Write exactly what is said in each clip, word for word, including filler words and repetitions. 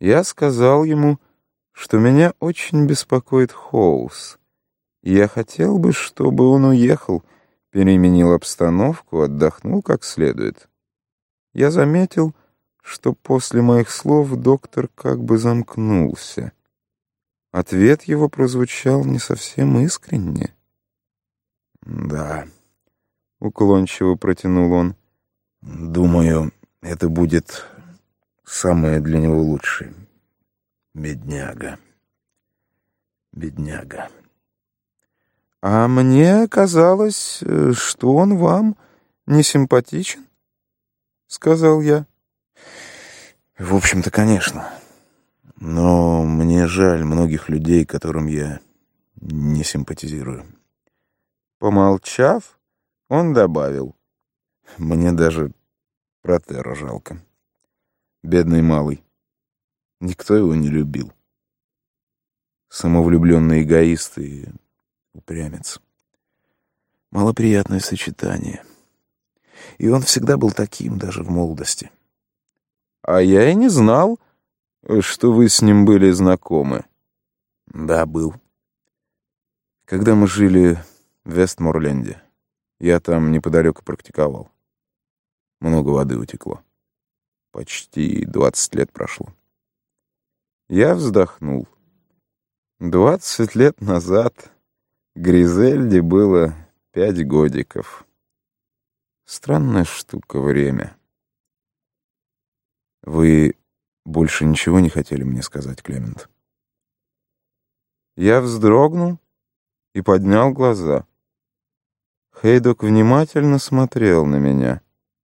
Я сказал ему, что меня очень беспокоит Хоус, и я хотел бы, чтобы он уехал, переменил обстановку, отдохнул как следует. Я заметил, что после моих слов доктор как бы замкнулся. Ответ его прозвучал не совсем искренне. «Да», — уклончиво протянул он, — «думаю, это будет самое для него лучшее. Бедняга, бедняга». «А мне казалось, что он вам не симпатичен?» — сказал я. «В общем-то, конечно. Но мне жаль многих людей, которым я не симпатизирую». Помолчав, он добавил: «Мне даже Протера жалко. Бедный малый. Никто его не любил. Самовлюбленный эгоист и упрямец. Малоприятное сочетание. И он всегда был таким, даже в молодости». «А я и не знал, что вы с ним были знакомы». «Да, был. Когда мы жили в Вестморленде, я там неподалеку практиковал. Много воды утекло. Почти двадцать лет прошло». Я вздохнул. Двадцать лет назад Гризельде было пять годиков. Странная штука время. «Вы больше ничего не хотели мне сказать, Клемент?» Я вздрогнул и поднял глаза. Хейдок внимательно смотрел на меня.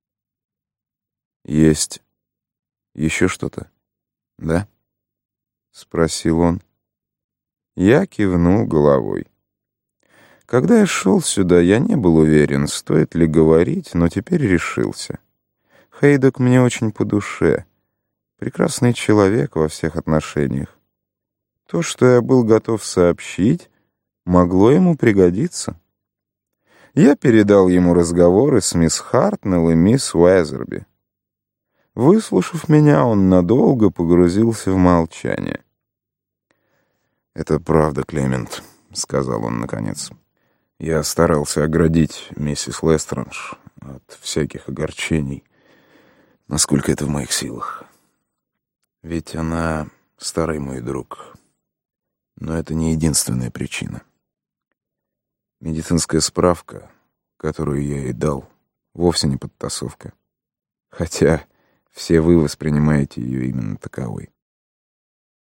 «Есть еще что-то, да?» — спросил он. Я кивнул головой. Когда я шел сюда, я не был уверен, стоит ли говорить, но теперь решился. Хейдок мне очень по душе. Прекрасный человек во всех отношениях. То, что я был готов сообщить, могло ему пригодиться. Я передал ему разговоры с мисс Хартнелл и мисс Уэзерби. Выслушав меня, он надолго погрузился в молчание. «Это правда, Клемент», — сказал он наконец. «Я старался оградить миссис Лестрендж от всяких огорчений, насколько это в моих силах. Ведь она старый мой друг. Но это не единственная причина. Медицинская справка, которую я ей дал, вовсе не подтасовка. Хотя все вы воспринимаете ее именно таковой.